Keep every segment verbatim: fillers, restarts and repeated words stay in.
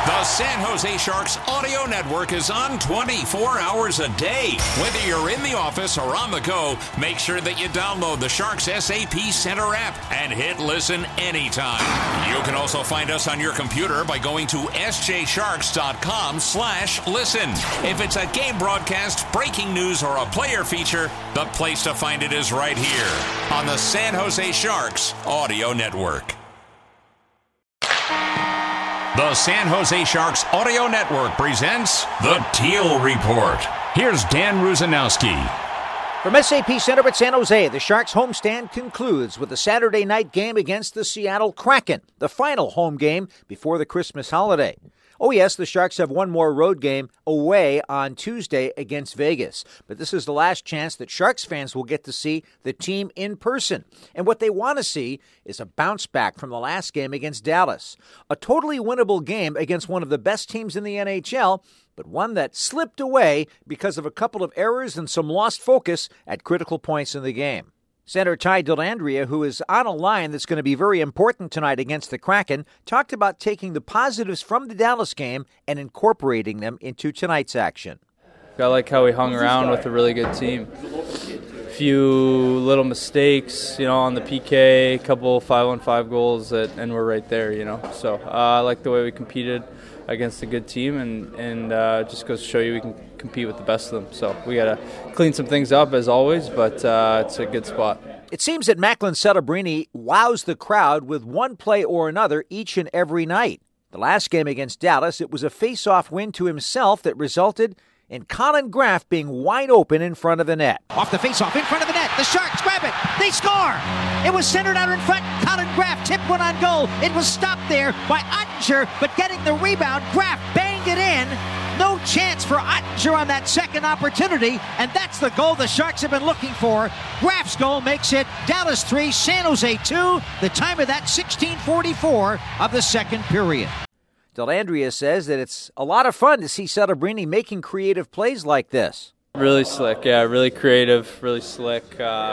The San Jose Sharks Audio Network is on twenty-four hours a day. Whether you're in the office or on the go, make sure that you download the Sharks S A P Center app and hit listen anytime. You can also find us on your computer by going to s j sharks dot com slash listen. If it's a game broadcast, breaking news, or a player feature, the place to find it is right here on the San Jose Sharks Audio Network. The San Jose Sharks Audio Network presents the Teal Report. Here's Dan Rusanowski. From S A P Center at San Jose, the Sharks homestand concludes with a Saturday night game against the Seattle Kraken, the final home game before the Christmas holiday. Oh yes, the Sharks have one more road game away on Tuesday against Vegas. But this is the last chance that Sharks fans will get to see the team in person. And what they want to see is a bounce back from the last game against Dallas. A totally winnable game against one of the best teams in the N H L, but one that slipped away because of a couple of errors and some lost focus at critical points in the game. Center Ty Dellandrea, who is on a line that's going to be very important tonight against the Kraken, talked about taking the positives from the Dallas game and incorporating them into tonight's action. I like how we hung around with a really good team. A few little mistakes, you know, on the P K, a couple five on five goals, that, and we're right there, you know. So uh, I like the way we competed against a good team, and, and uh, just goes to show you we can compete with the best of them. So we got to clean some things up as always, but uh, it's a good spot. It seems that Macklin Celebrini wows the crowd with one play or another each and every night. The last game against Dallas, it was a face-off win to himself that resulted in Colin Graff being wide open in front of the net. Off the face-off in front of the net. The Sharks grab it. They score. It was centered out in front. Colin Graff tipped one on goal. It was stopped there by Ottinger, but getting the rebound, Graff banged it in. No chance for Ottinger on that second opportunity, and that's the goal the Sharks have been looking for. Graff's goal makes it Dallas three, San Jose two. The time of that sixteen forty-four of the second period. Dellandrea says that it's a lot of fun to see Celebrini making creative plays like this. Really slick, yeah, really creative, really slick. Uh,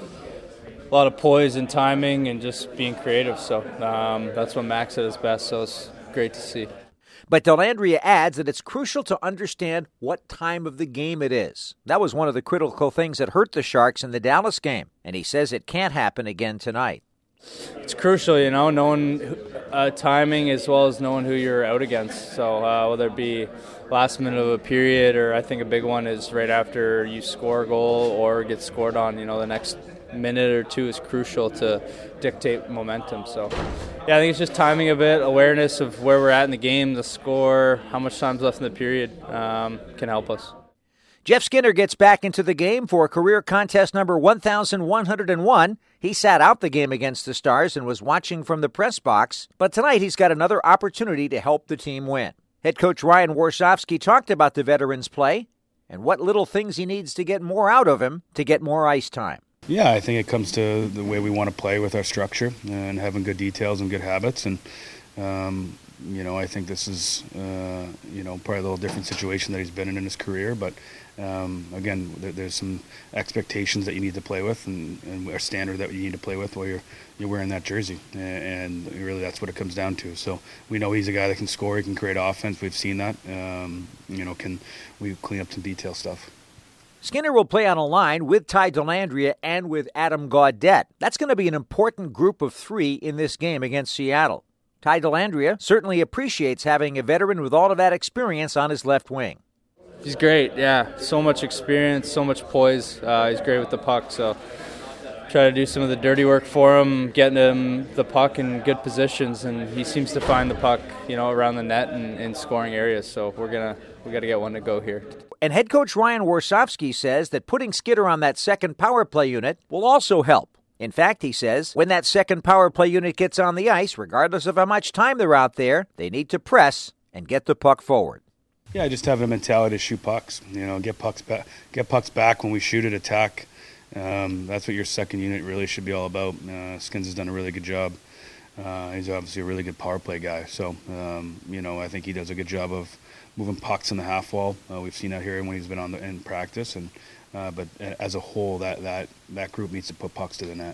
a lot of poise and timing and just being creative. So um, that's what Max at his best, so it's great to see. But Dellandrea adds that it's crucial to understand what time of the game it is. That was one of the critical things that hurt the Sharks in the Dallas game, and he says it can't happen again tonight. It's crucial, you know, knowing uh, timing as well as knowing who you're out against. So uh, whether it be last minute of a period, or I think a big one is right after you score a goal or get scored on, you know, the next minute or two is crucial to dictate momentum. So yeah, I think it's just timing a bit, awareness of where we're at in the game, the score, how much time's left in the period um, can help us. Jeff Skinner gets back into the game for career contest number one thousand one hundred one. He sat out the game against the Stars and was watching from the press box, but tonight he's got another opportunity to help the team win. Head coach Ryan Warsofsky talked about the veteran's play and what little things he needs to get more out of him to get more ice time. Yeah, I think it comes to the way we want to play with our structure and having good details and good habits. And, um, you know, I think this is, uh, you know, probably a little different situation that he's been in in his career. But, um, again, there, there's some expectations that you need to play with and, and a standard that you need to play with while you're, you're wearing that jersey. And really that's what it comes down to. So we know he's a guy that can score, he can create offense. We've seen that. Um, you know, can we clean up some detail stuff. Skinner will play on a line with Ty Dellandrea and with Adam Gaudette. That's going to be an important group of three in this game against Seattle. Ty Dellandrea certainly appreciates having a veteran with all of that experience on his left wing. He's great, yeah. So much experience, so much poise. Uh, he's great with the puck, so try to do some of the dirty work for him, getting him the puck in good positions, and he seems to find the puck, you know, around the net and in scoring areas. So we're gonna we got to get one to go here. And head coach Ryan Warsofsky says that putting Skinner on that second power play unit will also help. In fact, he says, when that second power play unit gets on the ice, regardless of how much time they're out there, they need to press and get the puck forward. Yeah, just have a mentality to shoot pucks. You know, get pucks back. Get pucks back when we shoot it. Attack. Um, that's what your second unit really should be all about. Uh, Skins has done a really good job. Uh, he's obviously a really good power play guy. So, um, you know, I think he does a good job of moving pucks in the half wall. Uh, we've seen that here when he's been on the in practice. And uh, but as a whole, that that that group needs to put pucks to the net.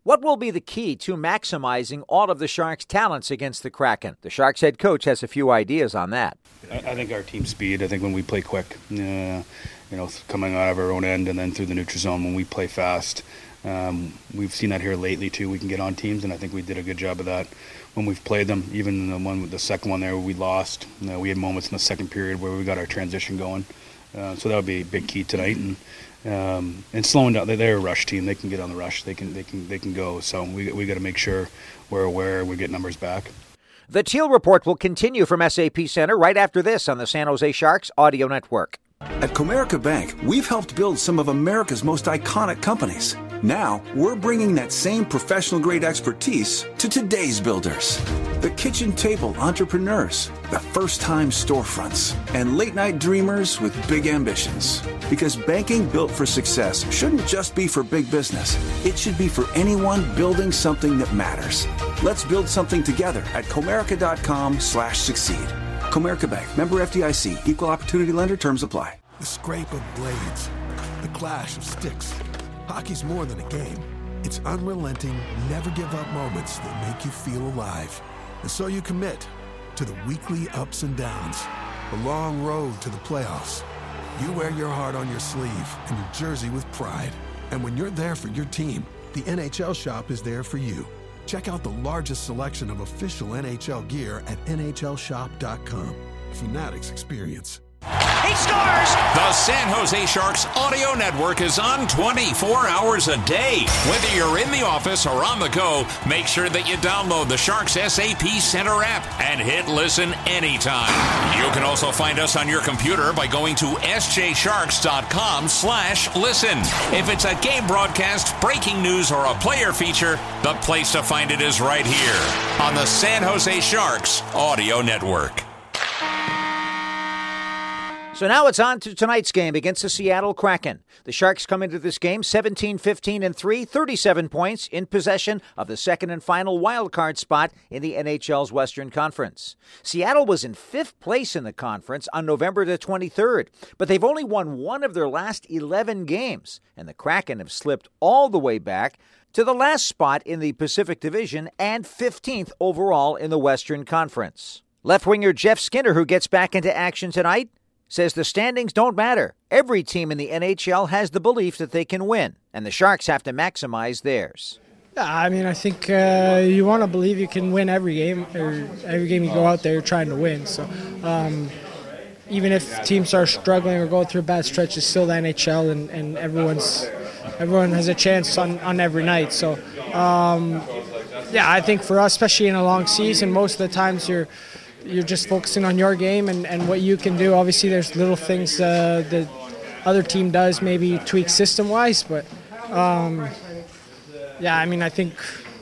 What will be the key to maximizing all of the Sharks' talents against the Kraken? The Sharks head coach has a few ideas on that. I, I think our team speed, I think when we play quick, uh, you know, coming out of our own end and then through the neutral zone when we play fast, um, we've seen that here lately too. We can get on teams, and I think we did a good job of that when we've played them. Even the one, the second one there where we lost, you know, we had moments in the second period where we got our transition going. Uh, so that would be a big key tonight. And Um, and slowing down, they're a rush team. They can get on the rush. They can, they can, they can go. So we we got to make sure we're aware. We get numbers back. The Teal Report will continue from S A P Center right after this on the San Jose Sharks Audio Network. At Comerica Bank, we've helped build some of America's most iconic companies. Now, we're bringing that same professional-grade expertise to today's builders. The kitchen table entrepreneurs, the first-time storefronts, and late-night dreamers with big ambitions. Because banking built for success shouldn't just be for big business. It should be for anyone building something that matters. Let's build something together at Comerica.com slash succeed. Comerica Bank, member F D I C, equal opportunity lender, terms apply. The scrape of blades, the clash of sticks. Hockey's more than a game. It's unrelenting, never give up moments that make you feel alive. And so you commit to the weekly ups and downs, the long road to the playoffs. You wear your heart on your sleeve and your jersey with pride. And when you're there for your team, the N H L Shop is there for you. Check out the largest selection of official N H L gear at N H L shop dot com. Fanatics experience. He scores! The San Jose Sharks Audio Network is on twenty-four hours a day. Whether you're in the office or on the go, make sure that you download the Sharks S A P Center app and hit listen anytime. You can also find us on your computer by going to S J Sharks dot com slash listen. If it's a game broadcast, breaking news, or a player feature, the place to find it is right here on the San Jose Sharks Audio Network. So now it's on to tonight's game against the Seattle Kraken. The Sharks come into this game seventeen, fifteen, and three, thirty-seven points, in possession of the second and final wildcard spot in the N H L's Western Conference. Seattle was in fifth place in the conference on November the twenty-third, but they've only won one of their last eleven games, and the Kraken have slipped all the way back to the last spot in the Pacific Division and fifteenth overall in the Western Conference. Left winger Jeff Skinner, who gets back into action tonight, says the standings don't matter. Every team in the N H L has the belief that they can win, and the Sharks have to maximize theirs. Yeah, I mean, I think uh, you want to believe you can win every game, or every game you go out there trying to win. So um, even if teams are struggling or going through a bad stretch, it's still the N H L, and, and everyone's everyone has a chance on, on every night. So um, yeah, I think for us, especially in a long season, most of the times you're You're just focusing on your game and, and what you can do. Obviously, there's little things uh, the other team does, maybe tweak system-wise. But, um, yeah, I mean, I think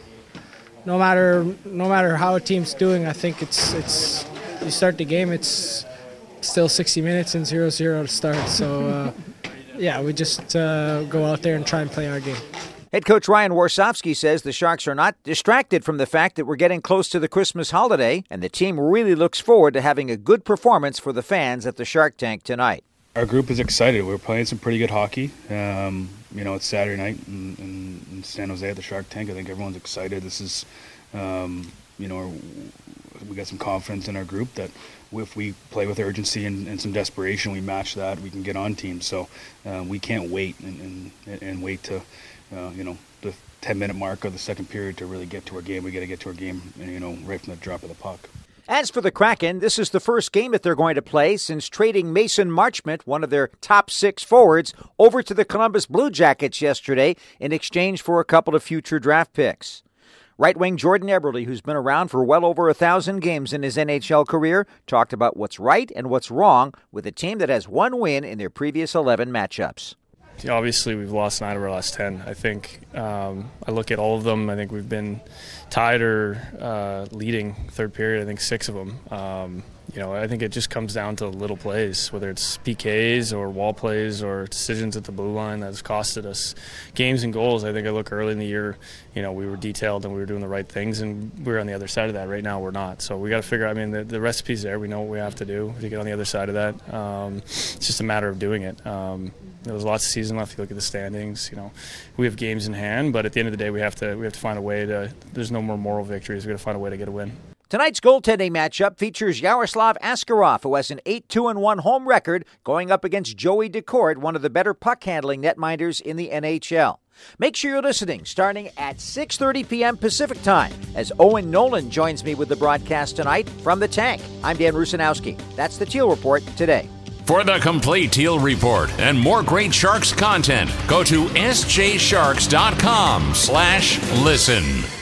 no matter no matter how a team's doing, I think it's it's you start the game, it's still sixty minutes and zero zero to start. So, uh, yeah, we just uh, go out there and try and play our game. Head coach Ryan Warsofsky says the Sharks are not distracted from the fact that we're getting close to the Christmas holiday, and the team really looks forward to having a good performance for the fans at the Shark Tank tonight. Our group is excited. We're playing some pretty good hockey. Um, you know, it's Saturday night in, in, in San Jose at the Shark Tank. I think everyone's excited. This is, um, you know, we got some confidence in our group that if we play with urgency and, and some desperation, we match that, we can get on teams. So uh, we can't wait and, and, and wait to, uh, you know, the ten-minute mark of the second period to really get to our game. We got to get to our game, you know, right from the drop of the puck. As for the Kraken, this is the first game that they're going to play since trading Mason Marchment, one of their top six forwards, over to the Columbus Blue Jackets yesterday in exchange for a couple of future draft picks. Right wing Jordan Eberle, who's been around for well over a thousand games in his N H L career, talked about what's right and what's wrong with a team that has one win in their previous eleven matchups. Obviously, we've lost nine of our last ten. I think um, I look at all of them. I think we've been tied or uh, leading third period. I think six of them. Um, you know, I think it just comes down to little plays, whether it's P Ks or wall plays or decisions at the blue line that has costed us games and goals. I think I look early in the year, you know, we were detailed and we were doing the right things, and we were on the other side of that. Right now, we're not. So we got to figure out. I mean, the, the recipe's there. We know what we have to do to get on the other side of that. Um, it's just a matter of doing it. Um, there's lots of season left. You look at the standings. You know, we have games in hand, but at the end of the day, we have to we have to find a way to. There's no more moral victories. We got to find a way to get a win. Tonight's goaltending matchup features Yaroslav Askarov, who has an eight two one home record, going up against Joey Decourt, one of the better puck-handling netminders in the N H L. Make sure you're listening starting at six thirty p.m. Pacific Time as Owen Nolan joins me with the broadcast tonight from the Tank. I'm Dan Rusanowski. That's the Teal Report today. For the complete Teal Report and more great Sharks content, go to s j sharks dot com slash listen.